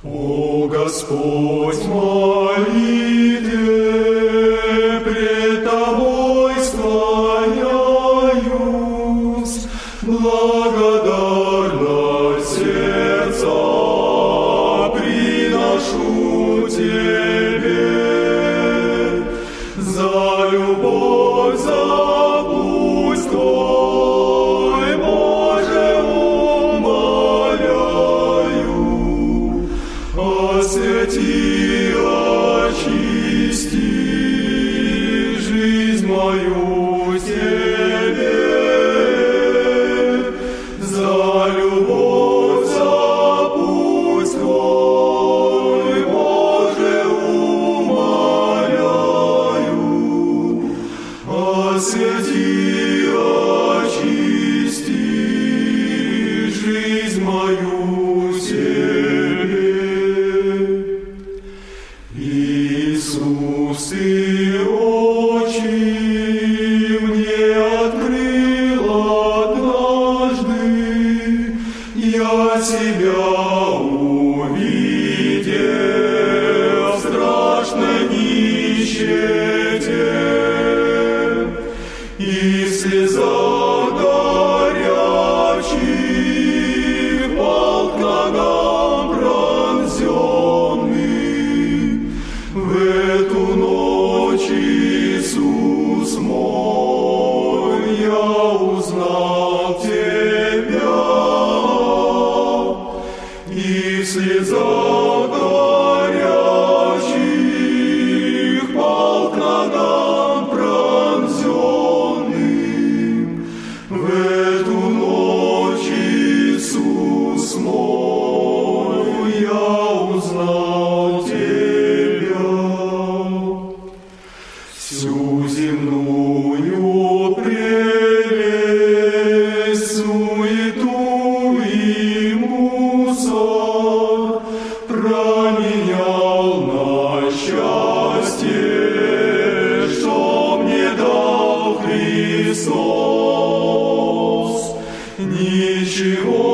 О Господь, молитве пред Тобой склоняюсь, благодарно сердца приношу Тебе за любовь, за путь Твой, Боже, умоляю, освети, очисти жизнь мою Тебе, за любовь, за путь Твой, Боже, умоляю, освети, очисти жизнь мою Тебе. Иисус, Ты очи мне открыл однажды, я Тебя увидел в страшной нищете, и в слезах горячих пал к ногам пронзенный. В эту ночь, Иисус мой, я узнал Тебя, и в слезах горячих пал к ногам пронзенным. В эту ночь, Иисус мой, я узнал Тебя. Всю земную прелесть, суету и мусор променял на счастье, что мне дал Христос. Ничего